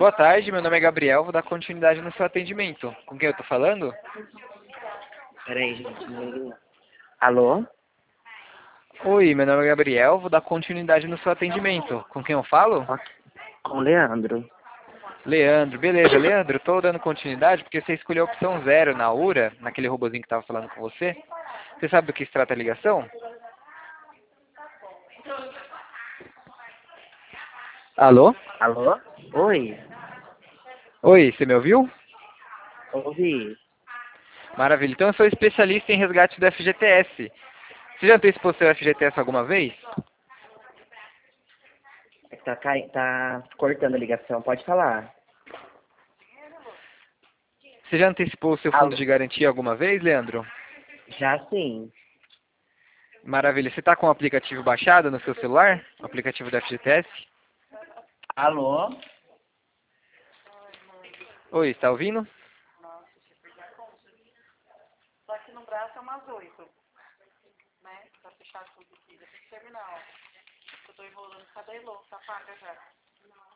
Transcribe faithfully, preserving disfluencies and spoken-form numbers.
Boa tarde, meu nome é Gabriel, vou dar continuidade no seu atendimento. Com quem eu tô falando? Peraí, gente. não- Alô? Oi, meu nome é Gabriel, vou dar continuidade no seu atendimento. Com quem eu falo? Ok. Com o Leandro. Leandro, beleza. Leandro, tô dando continuidade porque você escolheu a opção zero na U R A, naquele robozinho que tava falando com você. Você sabe do que se trata a ligação? Alô? Alô? Oi? Oi, você me ouviu? Ouvi. Maravilha. Então eu sou especialista em resgate do F G T S. Você já antecipou seu F G T S alguma vez? É que Tá, cai... tá cortando a ligação, pode falar. Você já antecipou o seu fundo Alô? de garantia alguma vez, Leandro? Já sim. Maravilha. Você está com o aplicativo baixado no seu celular? O aplicativo do F G T S? Alô? Oi, está ouvindo? Só que no braço é umas oito, né? Pra fechar tudo aqui. Já tem que terminar, ó. Eu tô enrolando cada elô, tá paga já.